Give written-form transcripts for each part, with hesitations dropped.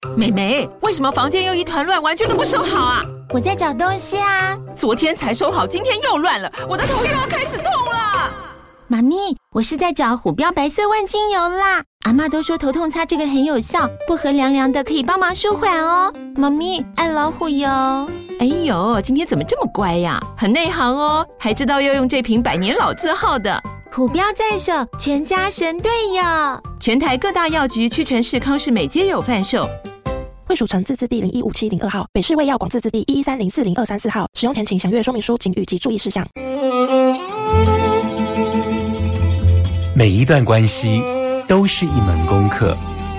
妹妹，为什么房间又一团乱，完全都不收好啊？ 我在找东西啊。 昨天才收好，今天又乱了，我的头又要开始痛了。 妈咪，我是在找虎标白色万金油啦。阿嬷都说头痛擦这个很有效，薄荷凉凉的可以帮忙舒缓哦。妈咪，爱老虎油。 哎呦，今天怎么这么乖呀？很内行哦，还知道要用这瓶百年老字号的。 虎标在手，全家神队友。 全台各大药局、屈臣氏、康士美皆有贩售。 惠蜀城自治地015702号，北市卫药广自治地113040234号。使用前请详阅说明书警语及注意事项。 每一段关系都是一门功课，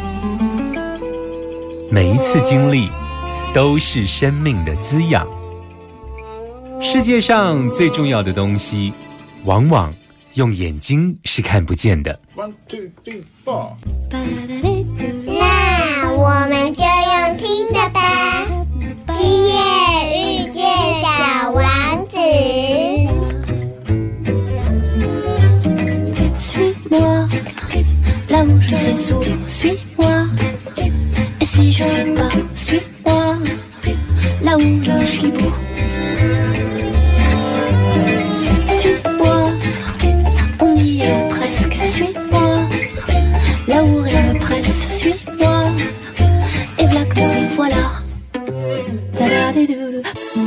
每一次经历都是生命的滋养。世界上最重要的东西，往往用眼睛是看不见的。 1, 2, 3, 4。 那我们就用听的吧。今夜遇见小王子。 Suis-moi, là où je sais souvent, suis-moi. Et si je suis pas, suis-moi, là où le chibou. Suis-moi, on y est presque, suis-moi, là où rien ne presse, suis-moi. Et voilà que nous y voilà. Ta-da-di-dou-dou.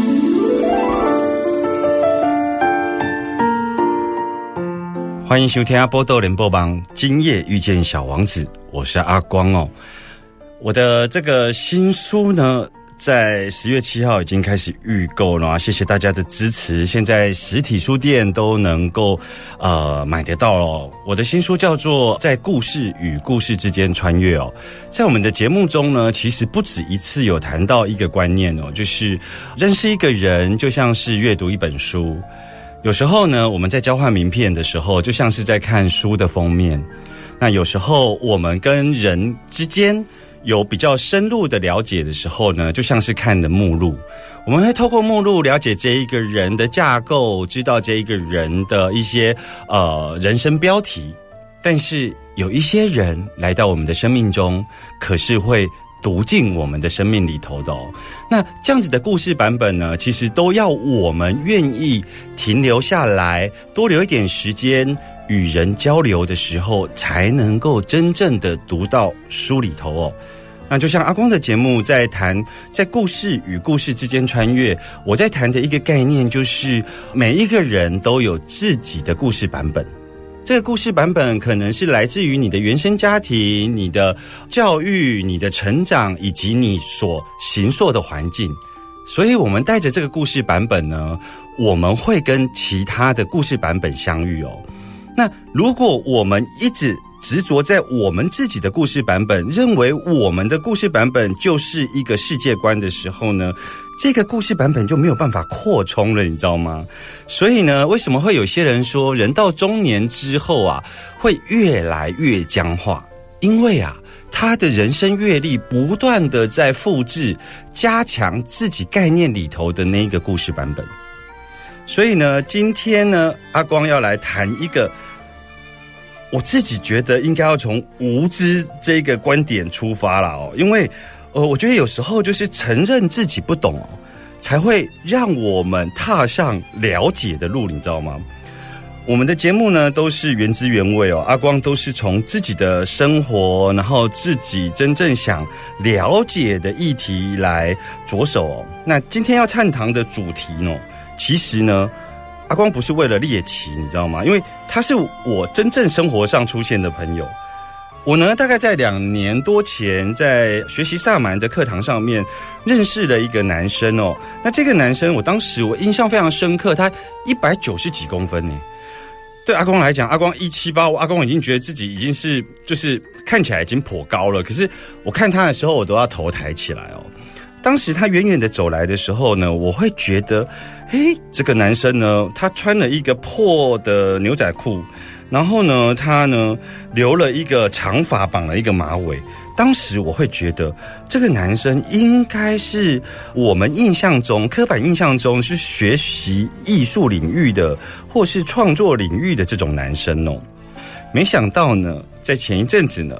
欢迎收听阿波豆联播榜，今夜遇见小王子，我是阿光哦。我的这个新书呢，在10月7号已经开始预购了，谢谢大家的支持。现在实体书店都能够买得到了。我的新书叫做《在故事与故事之间穿越》哦。在我们的节目中呢，其实不止一次有谈到一个观念哦，就是认识一个人就像是阅读一本书。有时候呢，我们在交换名片的时候，就像是在看书的封面。那有时候我们跟人之间有比较深入的了解的时候呢，就像是看的目录。我们会透过目录了解这一个人的架构，知道这一个人的一些人生标题。但是有一些人来到我们的生命中，可是会读进我们的生命里头的哦。那这样子的故事版本呢，其实都要我们愿意停留下来，多留一点时间与人交流的时候，才能够真正的读到书里头哦。那就像阿光的节目在谈在故事与故事之间穿越，我在谈的一个概念就是每一个人都有自己的故事版本。这个故事版本可能是来自于你的原生家庭、你的教育、你的成长，以及你所形塑的环境。所以我们带着这个故事版本呢，我们会跟其他的故事版本相遇哦。那如果我们一直执着在我们自己的故事版本，认为我们的故事版本就是一个世界观的时候呢，这个故事版本就没有办法扩充了，你知道吗？所以呢，为什么会有些人说人到中年之后啊，会越来越僵化？因为啊，他的人生阅历不断的在复制、加强自己概念里头的那个故事版本。所以呢，今天呢，阿光要来谈一个我自己觉得应该要从无知这个观点出发啦哦，因为我觉得有时候就是承认自己不懂哦，才会让我们踏上了解的路，你知道吗？我们的节目呢都是原汁原味哦，阿光都是从自己的生活，然后自己真正想了解的议题来着手哦。那今天要探讨的主题呢，其实呢，阿光不是为了猎奇，你知道吗？因为他是我真正生活上出现的朋友。我呢，大概在2年多前，在学习萨满的课堂上面认识了一个男生哦。那这个男生，我当时我印象非常深刻，他190几公分呢。对阿光来讲，阿光178，阿光已经觉得自己已经是就是看起来已经颇高了。可是我看他的时候，我都要头抬起来哦。当时他远远的走来的时候呢，我会觉得，这个男生呢，他穿了一个破的牛仔裤，然后呢，他呢留了一个长发，绑了一个马尾。当时我会觉得，这个男生应该是我们印象中、刻板印象中是学习艺术领域的，或是创作领域的这种男生哦。没想到呢，在前一阵子呢，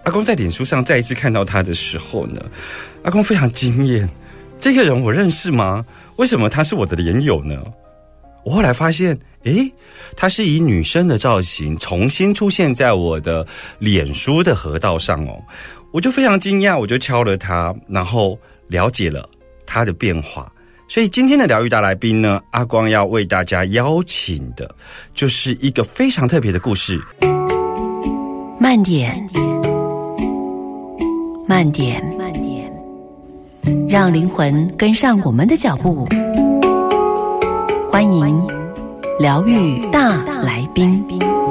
阿公在脸书上再一次看到他的时候呢，阿公非常惊艳，这个人我认识吗？为什么他是我的连友呢？我后来发现，他是以女生的造型重新出现在我的脸书的河道上哦，我就非常惊讶，我就敲了他，然后了解了他的变化。所以今天的疗愈大来宾呢，阿光要为大家邀请的就是一个非常特别的故事。 慢点，慢点，慢点，让灵魂跟上我们的脚步。欢迎疗愈大来宾。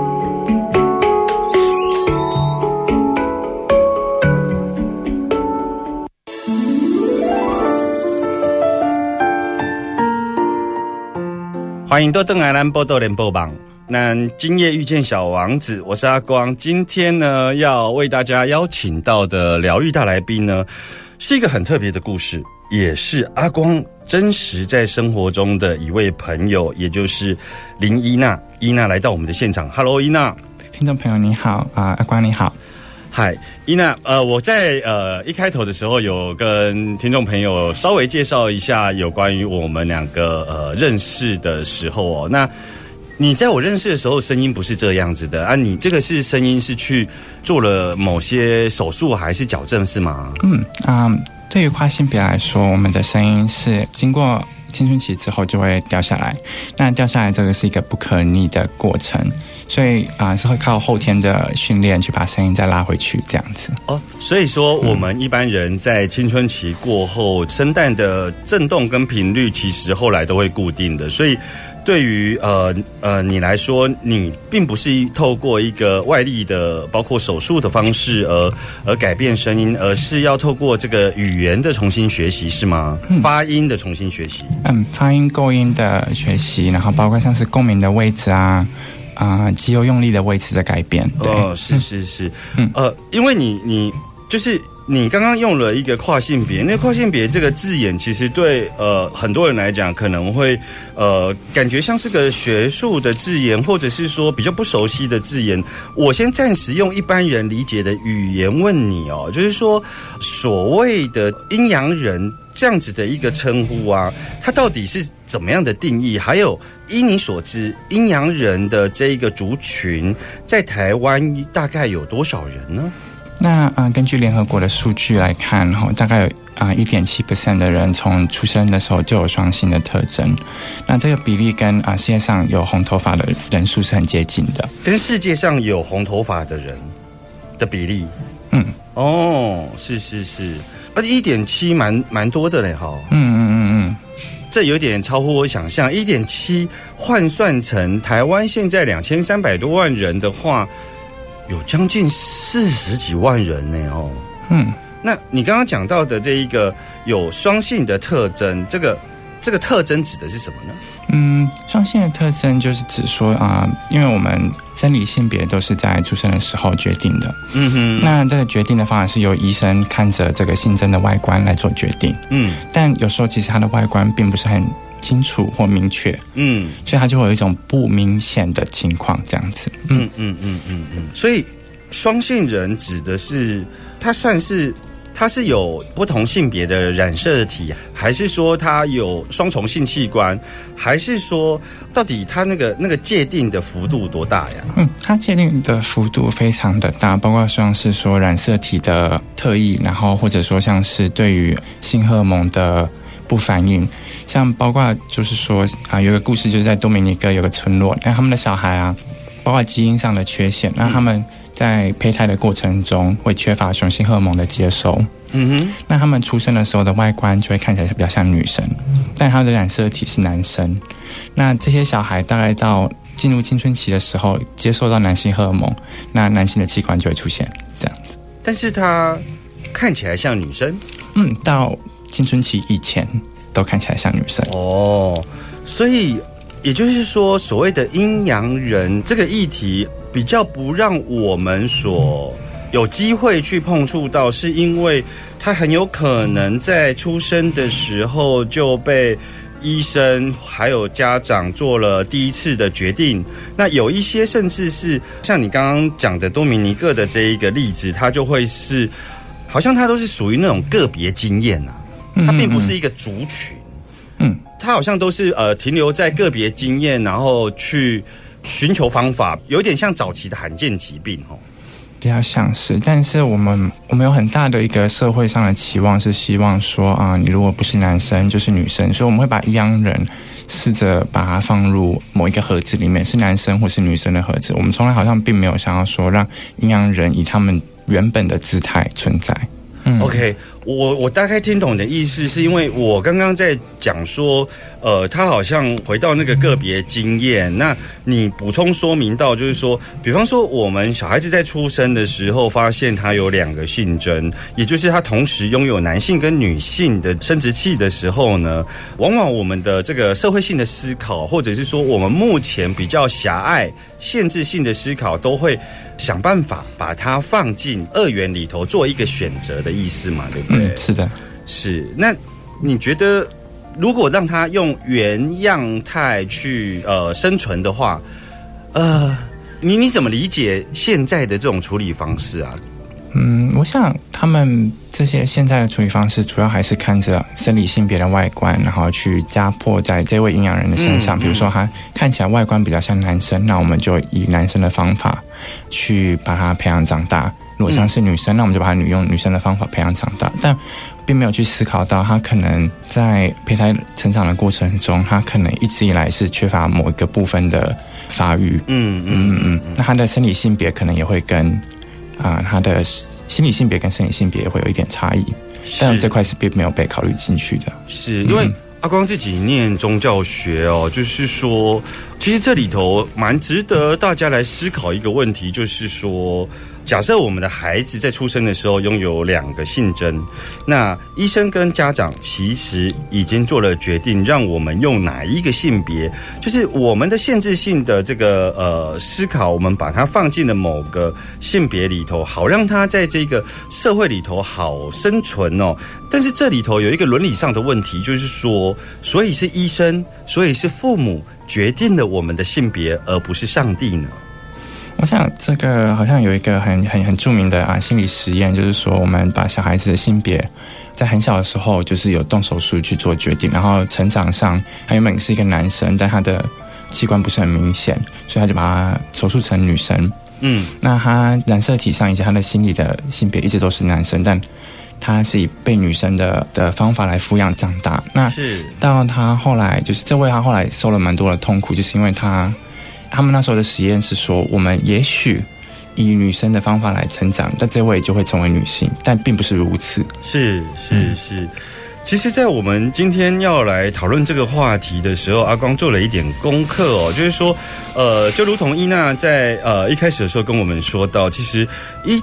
欢迎都登来咱报道联播网。那今夜遇见小王子，我是阿光。今天呢，要为大家邀请到的疗愈大来宾呢，是一个很特别的故事，也是阿光真实在生活中的一位朋友，也就是林伊娜。伊娜来到我们的现场 ，Hello， 伊娜。 听众朋友你好阿光你好。 嗨，伊娜，我在一开头的时候有跟听众朋友稍微介绍一下有关于我们两个认识的时候哦。那你在我认识的时候声音不是这样子的啊？你这个是声音是去做了某些手术还是矫正是吗？ 对于跨性别来说，我们的声音是经过青春期之后就会掉下来，那掉下来这个是一个不可逆的过程，所以是会靠后天的训练去把声音再拉回去这样子。 所以说我们一般人在青春期过后，声带的震动跟频率其实后来都会固定的，所以对于你来说，你并不是透过一个外力的包括手术的方式而改变声音，而是要透过这个语言的重新学习是吗？发音的重新学习。 发音构音的学习，然后包括像是共鸣的位置肌肉用力的位置的改变。对， 是。因为你就是你刚刚用了一个跨性别，那跨性别这个字眼，其实对很多人来讲可能会感觉像是个学术的字眼，或者是说比较不熟悉的字眼。我先暂时用一般人理解的语言问你哦，就是说所谓的阴阳人这样子的一个称呼啊，它到底是怎么样的定义？还有依你所知，阴阳人的这一个族群在台湾大概有多少人呢？ 那根据联合国的数据来看，大概有1.7% 的人从出生的时候就有双性的特征。那这个比例跟世界上有红头发的人数是很接近的。 跟世界上有红头发的人的比例，是，1.7蛮多的嘞哈。这有点超乎我想象。1.7换算成台湾现在2300多万人的话，有将近40几万人呢哦。那你刚刚讲到的这一个有双性的特征，这个特征指的是什么呢？ 双性的特征就是指说因为我们生理性别都是在出生的时候决定的。那这个决定的方法是由医生看着这个性征的外观来做决定。但有时候其实它的外观并不是很清楚或明确。所以它就会有一种不明显的情况这样子。 所以双性人指的是它是有不同性别的染色体，还是说它有双重性器官，还是说到底它那个界定的幅度多大呀？ 它界定的幅度非常的大，包括像是说染色体的特异，然后或者说像是对于性荷尔蒙的不反应，像包括就是说有一个故事，就是在多米尼哥有个村落，那他们的小孩包括基因上的缺陷，那他们在胚胎的过程中会缺乏雄性荷尔蒙的接收。那他们出生的时候的外观就会看起来比较像女生，但他们的染色体是男生。那这些小孩大概到进入青春期的时候，接受到男性荷尔蒙，那男性的器官就会出现这样子。 但是他看起来像女生？ 到青春期以前都看起来像女生。 所以也就是说，所谓的阴阳人这个议题比较不让我们所有机会去碰触到，是因为他很有可能在出生的时候就被医生还有家长做了第一次的决定，那有一些甚至是像你刚刚讲的多米尼各的这一个例子，它就会是好像它都是属于那种个别经验啊，它并不是一个族群，它好像都是停留在个别经验，然后去寻求方法，有点像早期的罕见疾病哦。 比较像是，但是我们有很大的一个社会上的期望，是希望说你如果不是男生就是女生，所以我们会把阴阳人试着把它放入某一个盒子里面，是男生或是女生的盒子。我们从来好像并没有想要说让阴阳人以他们原本的姿态存在。 OK， 我大概听懂你的意思，是因为我刚刚在讲说，他好像回到那个个别经验。那你补充说明到，就是说，比方说我们小孩子在出生的时候，发现他有2个性征，也就是他同时拥有男性跟女性的生殖器的时候呢，往往我们的这个社会性的思考，或者是说我们目前比较狭隘、限制性的思考，都会想办法把它放进2元里头做一个选择的意思嘛，对不对？ 是的， 是。那你觉得，如果让它用原样态去生存的话，你怎么理解现在的这种处理方式啊？ 我想他们这些现在的处理方式，主要还是看着生理性别的外观，然后去加迫在这位阴阳人的身上。比如说他看起来外观比较像男生，那我们就以男生的方法去把他培养长大。如果像是女生，那我们就把他用女生的方法培养长大，但并没有去思考到他可能在胚胎成长的过程中，他可能一直以来是缺乏某一个部分的发育。那他的生理性别可能也会跟他的心理性别跟生理性别也会有一点差异，但这块是并没有被考虑进去的。 是因为阿光自己念宗教学哦，就是说，其实这里头蛮值得大家来思考一个问题，就是说，假设我们的孩子在出生的时候拥有2个性征，那医生跟家长其实已经做了决定，让我们用哪一个性别，就是我们的限制性的这个思考，我们把它放进了某个性别里头，好让它在这个社会里头好生存哦。但是这里头有一个伦理上的问题，就是说，所以是医生，所以是父母决定了我们的性别，而不是上帝呢？ 我想这个好像有一个很著名的心理实验，就是说我们把小孩子的性别在很小的时候就是有动手术去做决定，然后成长上他原本是一个男生，但他的器官不是很明显，所以他就把他手术成女生。那他染色体上以及他的心理的性别一直都是男生，但他是以被女生的方法来抚养长大。那到他后来就是这位他后来受了蛮多的痛苦，就是因为他们那时候的实验是说，我们也许以女生的方法来成长，但这位就会成为女性，但并不是如此。 是。其实在我们今天要来讨论这个话题的时候，阿光做了一点功课哦，就是说就如同伊娜在一开始的时候跟我们说到，其实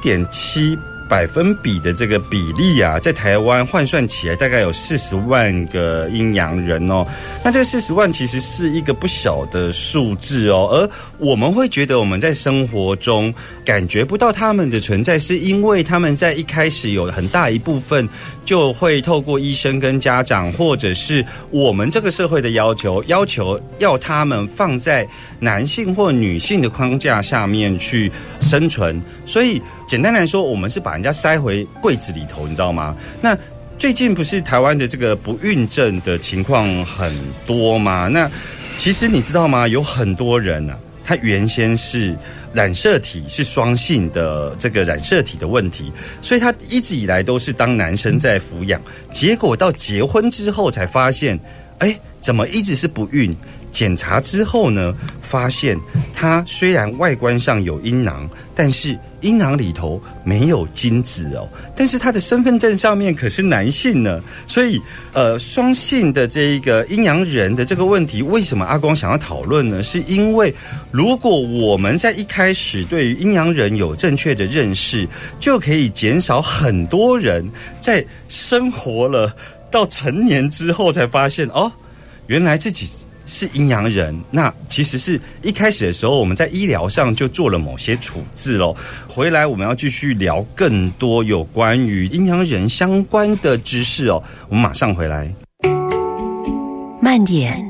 1.7%的这个比例啊，在台湾换算起来大概有40万个阴阳人哦。那这个40万其实是一个不小的数字哦，而我们会觉得我们在生活中感觉不到他们的存在，是因为他们在一开始有很大一部分就会透过医生跟家长，或者是我们这个社会的要求要他们放在男性或女性的框架下面去生存，所以简单来说，我们是把人家塞回柜子里头，你知道吗？那最近不是台湾的这个不孕症的情况很多吗？那其实你知道吗？有很多人啊，他原先是染色体是双性的这个染色体的问题，所以他一直以来都是当男生在抚养，结果到结婚之后才发现，怎么一直是不孕？检查之后呢，发现他虽然外观上有阴囊，但是阴囊里头没有精子哦，但是他的身份证上面可是男性呢。所以双性的这一个阴阳人的这个问题，为什么阿光想要讨论呢？是因为如果我们在一开始对于阴阳人有正确的认识，就可以减少很多人在生活了到成年之后才发现，原来自己是阴阳人。那其实是一开始的时候我们在医疗上就做了某些处置咯。回来我们要继续聊更多有关于阴阳人相关的知识哦，我们马上回来。 慢点，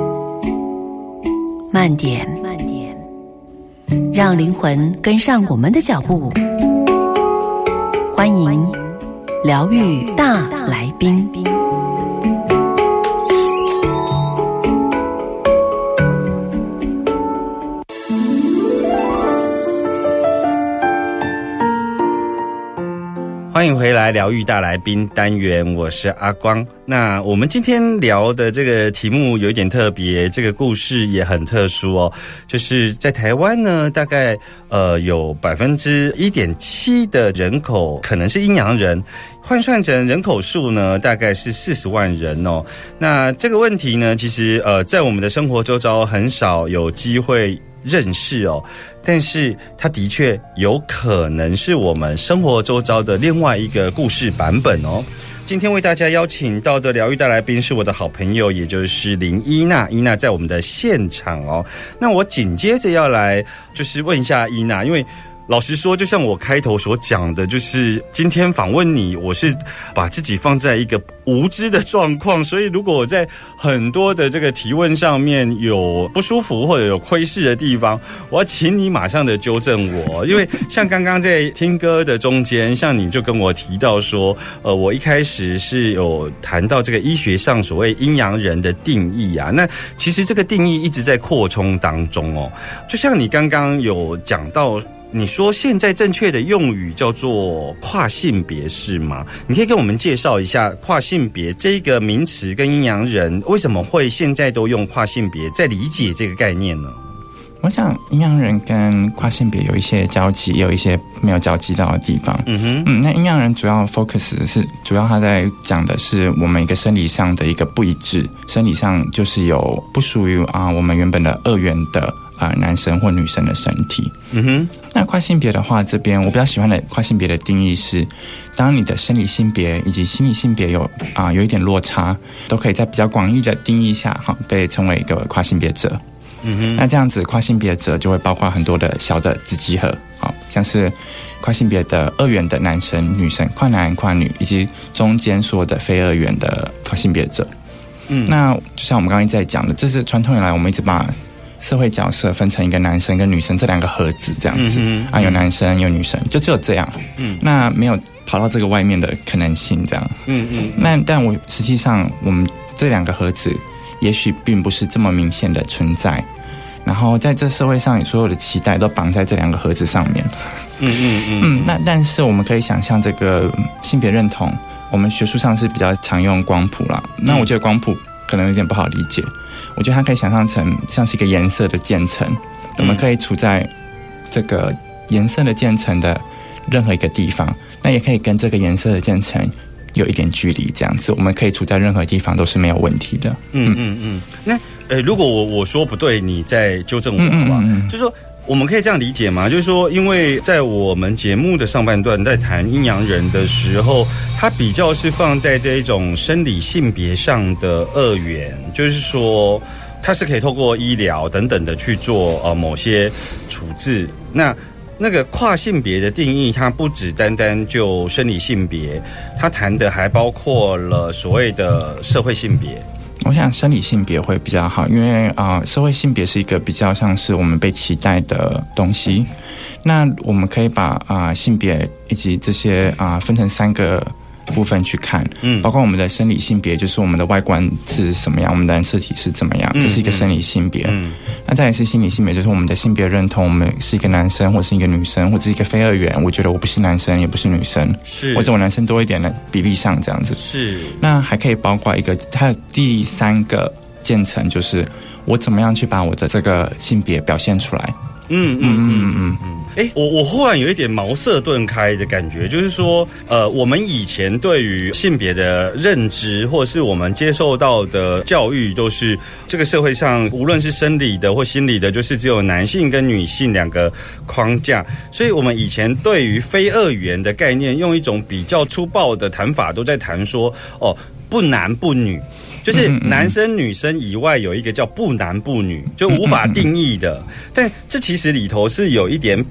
慢点，慢点，让灵魂跟上我们的脚步。欢迎疗愈大来宾。 欢迎回来疗愈大来宾单元，我是阿光。那我们今天聊的这个题目有一点特别，这个故事也很特殊哦。就是在台湾呢，大概有 1.7% 的人口可能是阴阳人，换算成人口数呢，大概是40万人哦。那这个问题呢，其实在我们的生活周遭很少有机会认识哦，但是它的确有可能是我们生活周遭的另外一个故事版本哦。今天为大家邀请到的疗愈大来宾是我的好朋友，也就是林伊娜。伊娜在我们的现场哦。那我紧接着要来就是问一下伊娜，因为老实说，就像我开头所讲的，就是今天访问你，我是把自己放在一个无知的状况，所以如果我在很多的这个提问上面有不舒服或者有窥视的地方，我要请你马上的纠正我。因为像刚刚在听歌的中间，像你就跟我提到说，我一开始是有谈到这个医学上所谓阴阳人的定义啊，那其实这个定义一直在扩充当中哦。就像你刚刚有讲到，你说现在正确的用语叫做跨性别是吗？你可以跟我们介绍一下跨性别这个名词跟阴阳人为什么会现在都用跨性别，在理解这个概念呢？ 我想阴阳人跟跨性别有一些交集，也有一些没有交集到的地方。那阴阳人主要 focus 是主要他在讲的是我们一个生理上的一个不一致，生理上就是有不属于我们原本的二元的男生或女生的身体。那跨性别的话，这边我比较喜欢的跨性别的定义是，当你的生理性别以及心理性别有一点落差，都可以在比较广义的定义下被称为一个跨性别者。那这样子跨性别者就会包括很多的小的子集合，像是跨性别的二元的男生、女生、跨男、跨女，以及中间所有的非二元的跨性别者。那就像我们刚刚一直在讲的，这是传统以来我们一直把社会角色分成一个男生跟女生这两个盒子这样子有男生有女生，就只有这样。那没有跑到这个外面的可能性这样。但我实际上我们这两个盒子也许并不是这么明显的存在，然后在这社会上所有的期待都绑在这两个盒子上面。那但是我们可以想象这个性别认同，我们学术上是比较常用光谱啦。那我觉得光谱可能有点不好理解，我觉得它可以想象成像是一个颜色的渐层，我们可以处在这个颜色的渐层的任何一个地方，那也可以跟这个颜色的渐层有一点距离，这样子我们可以处在任何地方都是没有问题的。 那如果我说不对，你再纠正我好不好？就是说我们可以这样理解吗？就是说，因为在我们节目的上半段在谈阴阳人的时候，它比较是放在这一种生理性别上的二元，就是说它是可以透过医疗等等的去做某些处置。那个跨性别的定义，它不只单单就生理性别，它谈的还包括了所谓的社会性别。 我想生理性别会比较好，因为社会性别是一个比较像是我们被期待的东西。那我们可以把性别以及这些分成3个部分去看，包括我们的生理性别，就是我们的外观是什么样，我们的染色体是怎么样，这是一个生理性别。那再来是心理性别，就是我们的性别认同，我们是一个男生或是一个女生，或者是一个非二元，我觉得我不是男生也不是女生，或者我男生多一点的比例上这样子。那还可以包括一个，还有第3个渐层，就是我怎么样去把我的这个性别表现出来。 我忽然有一点茅塞顿开的感觉，就是说，我们以前对于性别的认知，或是我们接受到的教育，都是这个社会上无论是生理的或心理的，就是只有男性跟女性2个框架。所以我们以前对于非二元的概念，用一种比较粗暴的谈法，都在谈说，不男不女。就是男生女生以外有一个叫不男不女，就无法定义的。但这其实里头是有一点贬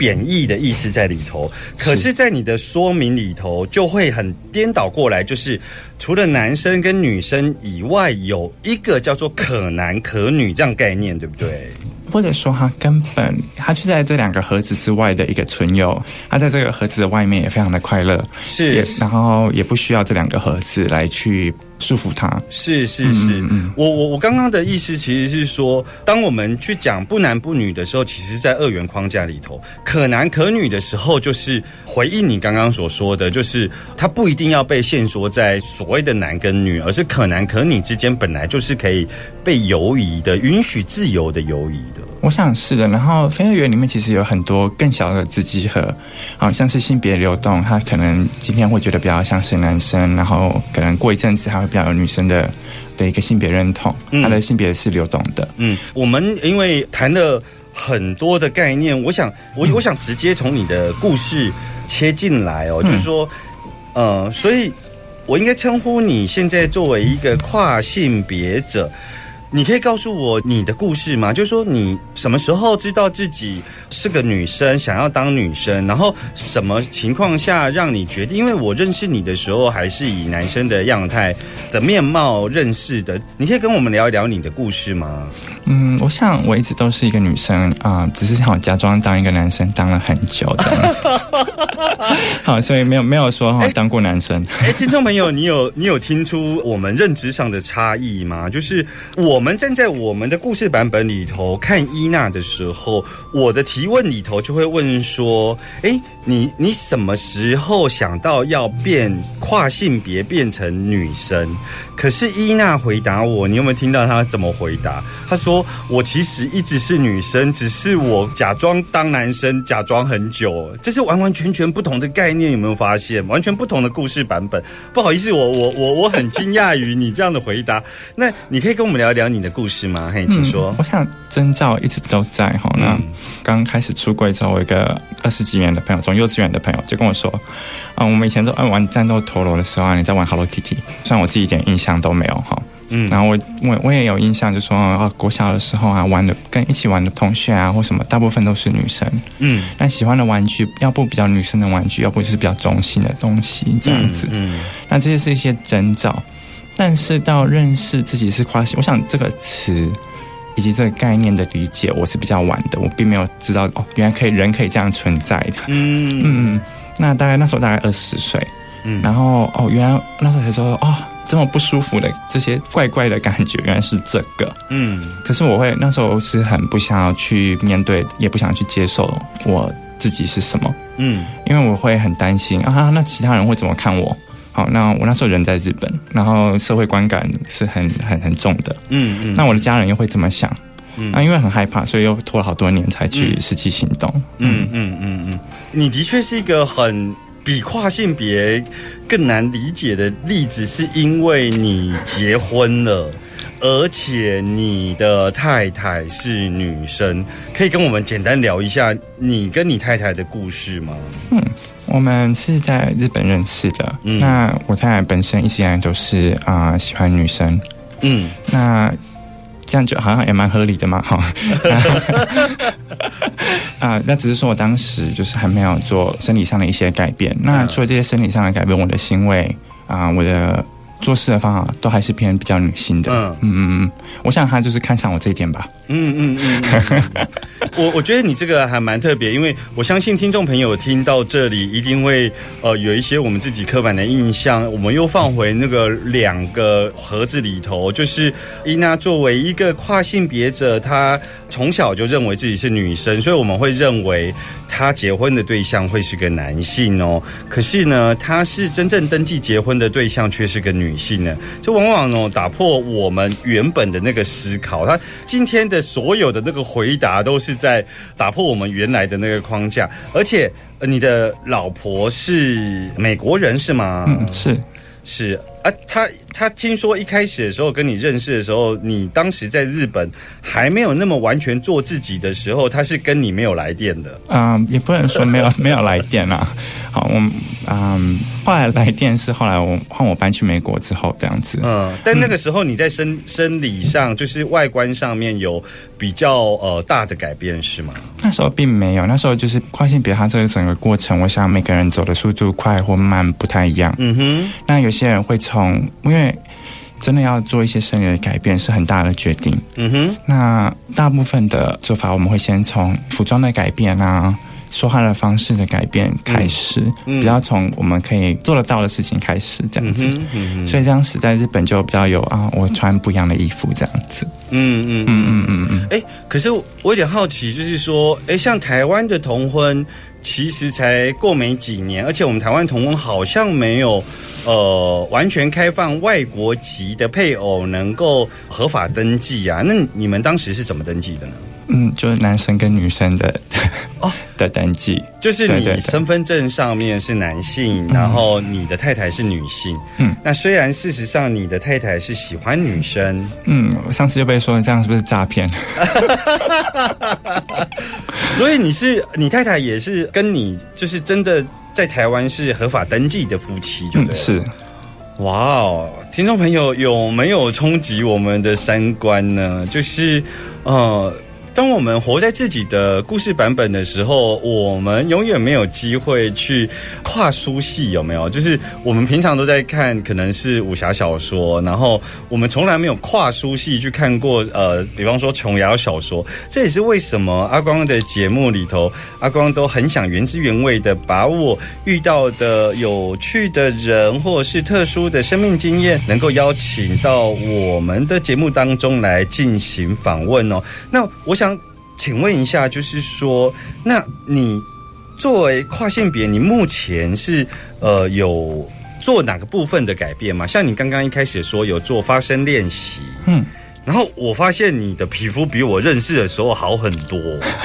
演绎的意思在里头，可是在你的说明里头就会很颠倒过来，就是除了男生跟女生以外，有一个叫做可男可女这样概念，对不对？ 或者说他就在这两个盒子之外的一个存有，他在这个盒子的外面也非常的快乐， 是， 然后也不需要这两个盒子来去束缚他。 是，我刚刚的意思其实是说，当我们去讲不男不女的时候，其实在二元框架里头，可男可女的时候，就是回应你刚刚所说的，就是它不一定要被限缩在所谓的男跟女，而是可男可女之间本来就是可以被游移的，允许自由的游移的。 我想是的，然后非二元里面其实有很多更小的子集合，好像是性别流动，他可能今天会觉得比较像是男生，然后可能过一阵子还会比较有女生的一个性别认同，他的性别是流动的。 我们因为谈了很多的概念，我想直接从你的故事切进来哦，就是说，所以我应该称呼你现在作为一个跨性别者。你可以告诉我你的故事吗？就是说你什么时候知道自己是个女生，想要当女生，然后什么情况下让你决定？因为我认识你的时候还是以男生的样态的面貌认识的，你可以跟我们聊一聊你的故事吗？ 我想我一直都是一个女生只是想假装当一个男生当了很久这样子。好，所以没有说当过男生。 听众朋友，你有听出我们认知上的差异吗？就是我们站在我们的故事版本里头看伊娜的时候，我的提问里头就会问说，你什么时候想到要变跨性别变成女生？可是伊娜回答我，你有没有听到她怎么回答？她说我其实一直是女生，只是我假装当男生假装很久，这是完完全全不同的概念，有没有发现？完全不同的故事版本。不好意思，我很惊讶于你这样的回答。那你可以跟我们聊一聊你的故事吗？嘿，请说。 我想征兆一直都在哈。那刚开始出柜之后，我有一个20几年的朋友，从幼稚园的朋友就跟我说，我们以前都玩战斗陀螺的时候你在玩 Hello Kitty， 虽然我自己一点印象都没有哈。然后我也有印象，就说国小的时候跟一起玩的同学或什么，大部分都是女生。但喜欢的玩具要不比较女生的玩具，要不就是比较中性的东西这样子。那这些是一些征兆，但是到认识自己是跨性，我想这个词以及这个概念的理解，我是比较晚的，我并没有知道原来人可以这样存在的。那那时候大概20岁，然后原来那时候才说这么不舒服的这些怪怪的感觉，原来是这个。可是那时候是很不想要去面对，也不想去接受我自己是什么。因为我会很担心那其他人会怎么看我。好，那我那时候人在日本，然后社会观感是很重的。那我的家人又会怎么想？因为很害怕，所以又拖了好多年才去实际行动。 你的确是一个很比跨性别更难理解的例子，是因为你结婚了，而且你的太太是女生，可以跟我们简单聊一下你跟你太太的故事吗？ 我们是在日本认识的。那我太太本身一直以来都是喜欢女生。那这样就好像也蛮合理的嘛，那只是说我当时就是还没有做生理上的一些改变。那除了这些生理上的改变，我的行为我的做事的方法都还是偏比较女性的。我想他就是看上我这一点吧。 我觉得你这个还蛮特别，因为我相信听众朋友听到这里一定会有一些我们自己刻板的印象，我们又放回那个2个盒子里头，就是伊娜作为一个跨性别者，她从小就认为自己是女生，所以我们会认为她结婚的对象会是个男性哦。可是呢，她是真正登记结婚的对象却是个女性呢，就往往打破我们原本的那个思考。她今天的所有的那个回答都是在打破我们原来的那个框架，而且你的老婆是美国人是吗？ 是。 啊，他听说一开始的时候跟你认识的时候，你当时在日本还没有那么完全做自己的时候，他是跟你没有来电的。 也不能说没有来电啦。好，后来来电是后来换我搬去美国之后这样子。 但那个时候你在生理上，就是外观上面有比较大的改变是吗？ 那时候并没有，那时候就是跨性别，它这个整个过程，我想每个人走的速度快或慢不太一样。那有些人会因为真的要做一些生理的改变是很大的决定。那大部分的做法，我们会先从服装的改变啊，说话的方式的改变开始，比较从我们可以做得到的事情开始这样子。所以这样子在日本就比较有我穿不一样的衣服这样子。 可是我有点好奇，就是说，像台湾的同婚其实才过没几年，而且我们台湾同婚好像没有完全开放外国籍的配偶能够合法登记啊。那你们当时是怎么登记的呢？ 就是男生跟女生的的登记， 就是你身份证上面是男性，然后你的太太是女性。那虽然事实上你的太太是喜欢女生。 我上次就被说这样是不是诈骗？ 所以你太太也是跟你就是真的在台湾是合法登记的夫妻，就对了。 是。 哇哦，听众朋友有没有冲击我们的三观呢？就是当我们活在自己的故事版本的时候，我们永远没有机会去跨书系，有没有？就是我们平常都在看可能是武侠小说，然后我们从来没有跨书系去看过比方说琼瑶小说。这也是为什么阿光的节目里头，阿光都很想原汁原味的把我遇到的有趣的人或者是特殊的生命经验能够邀请到我们的节目当中来进行访问哦。那我想请问一下，就是说，那你作为跨性别，你目前是有做哪个部分的改变吗？像你刚刚一开始说有做发声练习，然后我发现你的皮肤比我认识的时候好很多。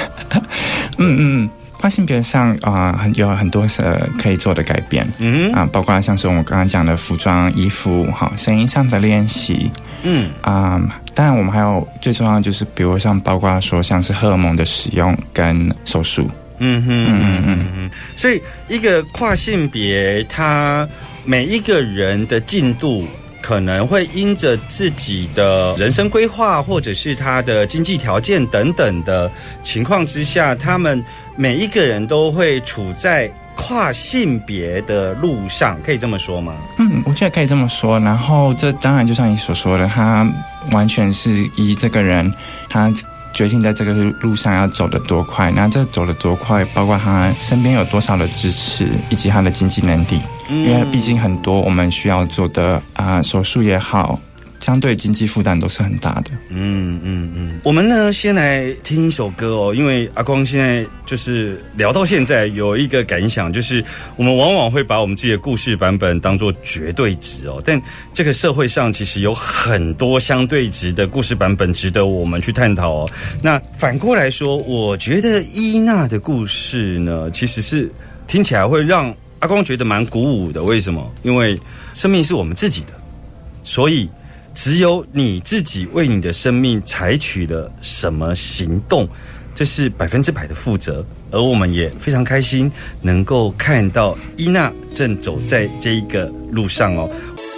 跨性别上有很多可以做的改变，包括像是我们刚刚讲的服装、衣服，声音上的练习，当然我们还有最重要的就是，比如像包括说像是荷尔蒙的使用跟手术。 所以一个跨性别，他每一个人的进度可能会因着自己的人生规划，或者是他的经济条件等等的情况之下，他们每一个人都会处在跨性别的路上，可以这么说吗？ 我觉得可以这么说。然后这当然就像你所说的，他完全是以这个人他决定在这个路上要走得多快，那这走得多快包括他身边有多少的支持，以及他的经济能力。因为毕竟很多我们需要做的手术也好，相对经济负担都是很大的。 我们呢先来听一首歌哦，因为阿光现在就是聊到现在有一个感想，就是我们往往会把我们自己的故事版本当作绝对值哦，但这个社会上其实有很多相对值的故事版本值得我们去探讨哦。那反过来说，我觉得伊娜的故事呢，其实是听起来会让阿光觉得蛮鼓舞的。为什么？因为生命是我们自己的，所以只有你自己为你的生命采取了什么行动，这是100%的负责。而我们也非常开心能够看到伊娜正走在这一个路上哦。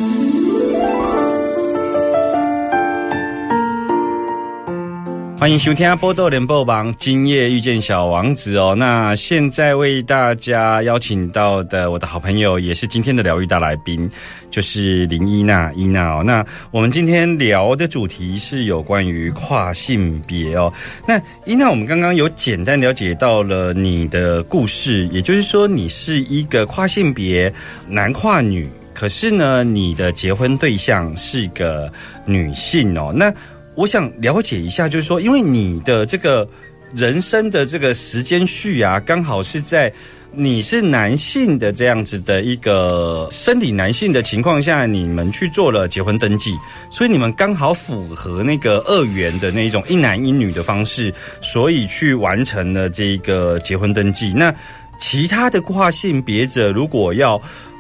欢迎收听《波多连播榜》，今夜遇见小王子哦。那现在为大家邀请到的我的好朋友，也是今天的疗愈大来宾，就是林伊娜哦。那我们今天聊的主题是有关于跨性别哦。那伊娜，我们刚刚有简单了解到了你的故事，也就是说你是一个跨性别男跨女，可是呢，你的结婚对象是个女性哦。那我想了解一下，就是说，因为你的这个人生的这个时间序啊，刚好是在你是男性的这样子的一个生理男性的情况下，你们去做了结婚登记，所以你们刚好符合那个2元的那种一男一女的方式，所以去完成了这个结婚登记。那其他的跨性别者如果要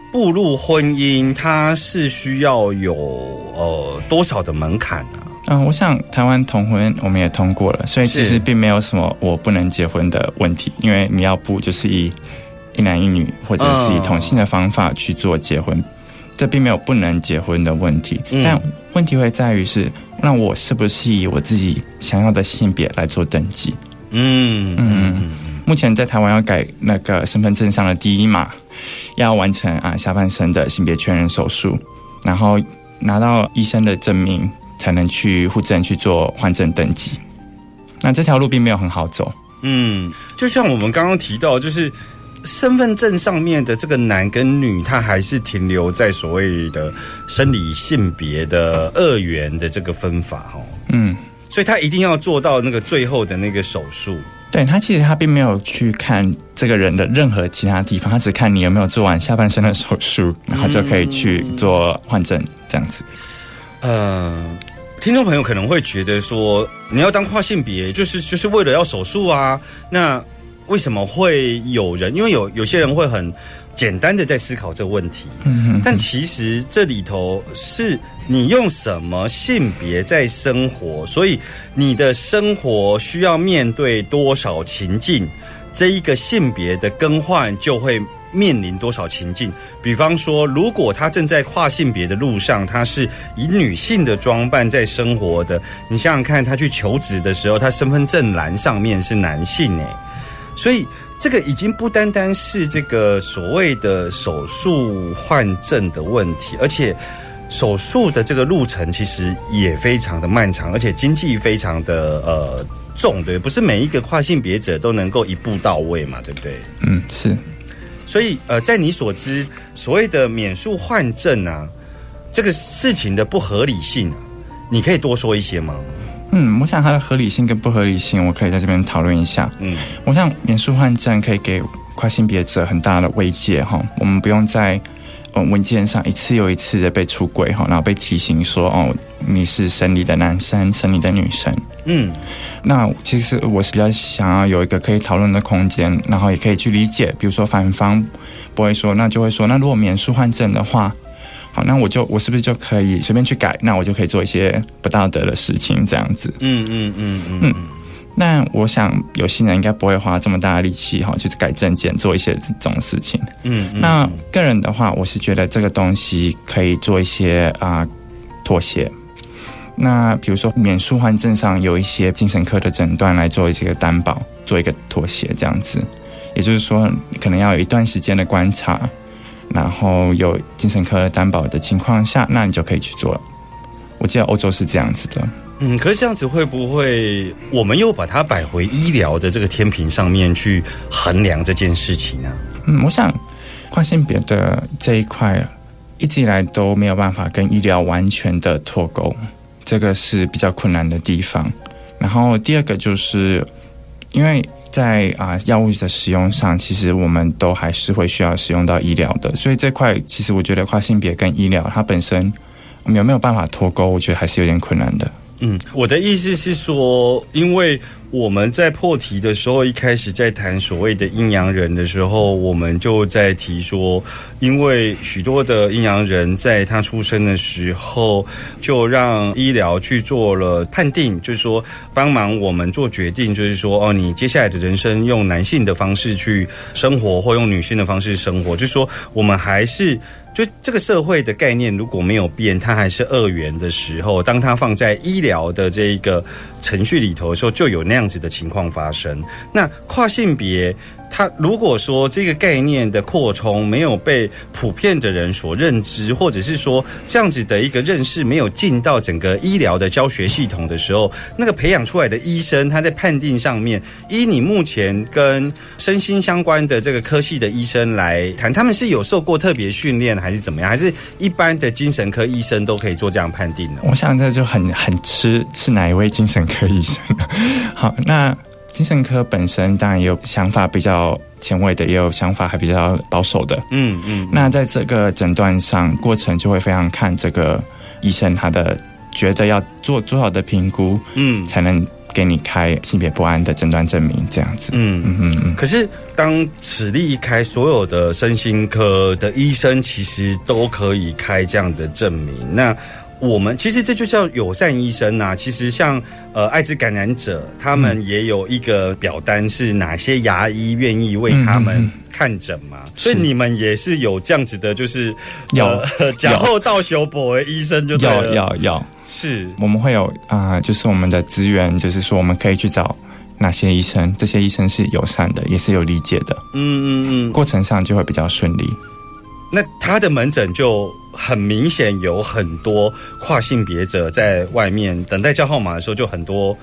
步入婚姻，它是需要有多少的门槛啊？ 我想台湾同婚我们也通过了，所以其实并没有什么我不能结婚的问题，因为你要不就是以一男一女或者是以同性的方法去做结婚，这并没有不能结婚的问题，但问题会在于是，那我是不是以我自己想要的性别来做登记？目前在台湾要改那个身份证上的第一码，要完成下半身的性别确认手术，然后拿到医生的证明，才能去户政去做换证登记。那这条路并没有很好走。 就像我们刚刚提到，就是身份证上面的这个男跟女，它还是停留在所谓的生理性别的二元的这个分法所以他一定要做到那个最后的那个手术。 对，他其实他并没有去看这个人的任何其他地方，他只看你有没有做完下半身的手术，然后就可以去做换证这样子。 听众朋友可能会觉得说，你要当跨性别，就是为了要手术啊？那为什么会有人？因为有些人会很简单的在思考这个问题，但其实这里头是你用什么性别在生活，所以你的生活需要面对多少情境，这一个性别的更换就会面临多少情境。比方说，如果他正在跨性别的路上，他是以女性的装扮在生活的，你想想看，他去求职的时候，他身份证栏上面是男性所以这个已经不单单是这个所谓的手术换证的问题，而且手术的这个路程其实也非常的漫长，而且经济非常的重，对，不是每一个跨性别者都能够一步到位嘛，对不对？ 是。 所以在你所知，所谓的免术换证这个事情的不合理性你可以多说一些吗？ 我想它的合理性跟不合理性，我可以在这边讨论一下。我想免术换证可以给跨性别者很大的慰藉我们不用在文件上一次又一次的被出轨然后被提醒说你是生理的男生，生理的女生。那其实我是比较想要有一个可以讨论的空间，然后也可以去理解，比如说反方不会说，那就会说，那如果免术换证的话，好，那我是不是就可以随便去改？那我就可以做一些不道德的事情，这样子。那我想有些人应该不会花这么大的力气去改证件，做一些这种事情。那个人的话，我是觉得这个东西可以做一些妥协。那比如说免术换证上有一些精神科的诊断来做一些担保，做一个妥协这样子。也就是说，可能要有一段时间的观察，然后有精神科担保的情况下，那你就可以去做。我记得欧洲是这样子的。 可是这样子会不会我们又把它摆回医疗的这个天平上面去衡量这件事情呢？ 我想跨性别的这一块一直以来都没有办法跟医疗完全的脱钩，这个是比较困难的地方。然后第二个就是因为在药物的使用上，其实我们都还是会需要使用到医疗的，所以这块其实我觉得跨性别跟医疗它本身有没有办法脱钩，我觉得还是有点困难的。 我的意思是说，因为我们在破题的时候，一开始在谈所谓的阴阳人的时候，我们就在提说，因为许多的阴阳人在他出生的时候，就让医疗去做了判定，就是说帮忙我们做决定，就是说你接下来的人生用男性的方式去生活，或用女性的方式生活，就是说我们还是。就这个社会的概念如果没有变，它还是二元的时候，当它放在医疗的这一个程序里头的时候，就有那样子的情况发生。那跨性别它如果说这个概念的扩充没有被普遍的人所认知，或者是说这样子的一个认识没有进到整个医疗的教学系统的时候，那个培养出来的医生他在判定上面，依你目前跟身心相关的这个科系的医生来谈，他们是有受过特别训练还是怎么样，还是一般的精神科医生都可以做这样判定呢？ 我想这就很吃是哪一位精神科医生。好，那精神科本身当然也有想法比较前卫的，也有想法还比较保守的。那在这个诊断上，过程就会非常看这个医生他的觉得要做多少的评估，才能给你开性别不安的诊断证明这样子。 可是当此例一开，所有的身心科的医生其实都可以开这样的证明。那我们其实这就叫友善医生啊。其实像艾滋感染者，他们也有一个表单，是哪些牙医愿意为他们看诊嘛。所以你们也是有这样子的，就是假后到修博的医生就对了。 要是我们会有就是我们的资源，就是说我们可以去找哪些医生，这些医生是友善的，也是有理解的。过程上就会比较顺利。 那他的门诊就很明显有很多跨性别者在外面等待叫号码的时候，就很多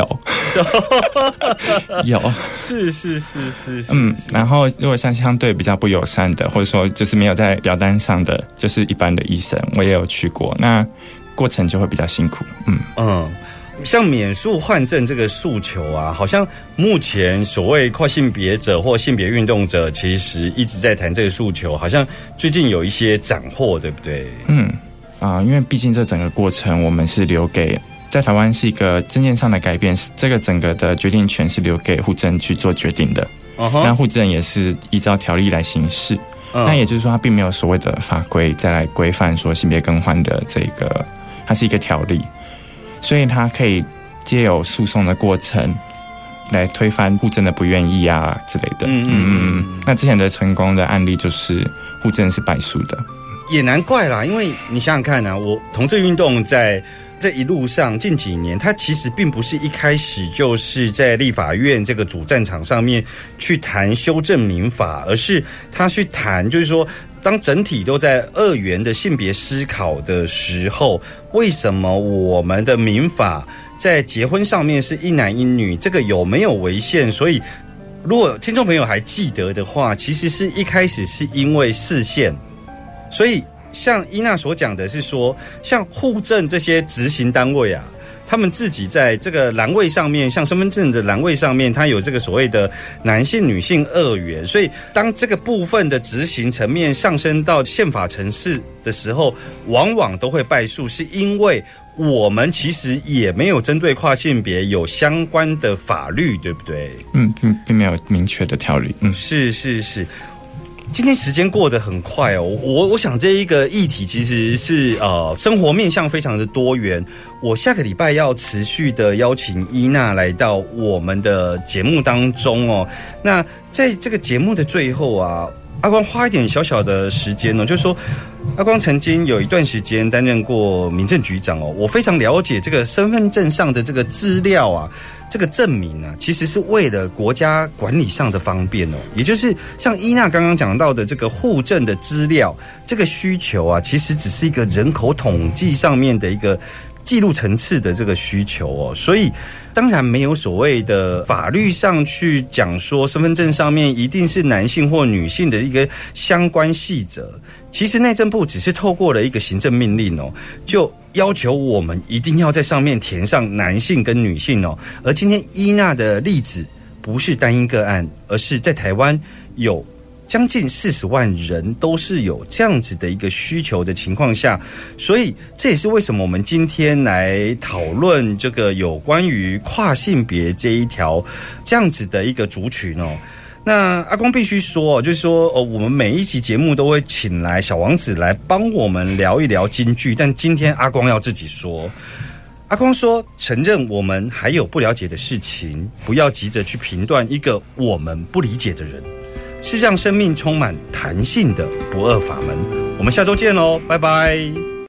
有是。 然后如果像相对比较不友善的，或者说就是没有在表单上的，就是一般的医生，我也有去过，那过程就会比较辛苦。 像免诉换证这个诉求啊，好像目前所谓跨性别者或性别运动者其实一直在谈这个诉求，好像最近有一些斩获，对不对？ 因为毕竟这整个过程我们是留给在台湾是一个证件上的改变，这个整个的决定权是留给户政去做决定的。那户政也是依照条例来行事。那也就是说，它并没有所谓的法规再来规范说性别更换的这个，它是一个条例。所以他可以藉由诉讼的过程来推翻户政的不愿意啊之类的。那之前的成功的案例就是户政是败诉的。 也难怪啦，因为你想想看啊，我同志运动在这一路上近几年，它其实并不是一开始就是在立法院这个主战场上面去谈修正民法，而是他去谈就是说，当整体都在二元的性别思考的时候，为什么我们的民法在结婚上面是一男一女，这个有没有违宪？所以如果听众朋友还记得的话，其实是一开始是因为释宪，所以像伊娜所讲的是说，像户政这些执行单位啊，他们自己在这个栏位上面，像身份证的栏位上面，它有这个所谓的男性女性二元，所以当这个部分的执行层面上升到宪法层次的时候，往往都会败诉，是因为我们其实也没有针对跨性别有相关的法律，对不对？ 并没有明确的条例。 是。今天时间过得很快哦，我想这一个议题其实是生活面向非常的多元。我下个礼拜要持续的邀请伊娜来到我们的节目当中哦。那在这个节目的最后啊，阿光花一点小小的时间哦，就是说阿光曾经有一段时间担任过民政局长哦，我非常了解这个身份证上的这个资料啊，这个证明啊，其实是为了国家管理上的方便哦，也就是像伊娜刚刚讲到的这个户政的资料，这个需求啊，其实只是一个人口统计上面的一个记录层次的这个需求哦，所以当然没有所谓的法律上去讲说身份证上面一定是男性或女性的一个相关细则。其实内政部只是透过了一个行政命令哦，就要求我们一定要在上面填上男性跟女性哦。而今天伊娜的例子不是单一个案，而是在台湾有将近40万人都是有这样子的一个需求的情况下，所以这也是为什么我们今天来讨论这个有关于跨性别这一条这样子的一个族群哦。那阿光必须说，就是说我们每一期节目都会请来小王子来帮我们聊一聊金句，但今天阿光要自己说。阿光说，承认我们还有不了解的事情，不要急着去评断一个我们不理解的人，是让生命充满弹性的不二法门。我们下周见喽，拜拜。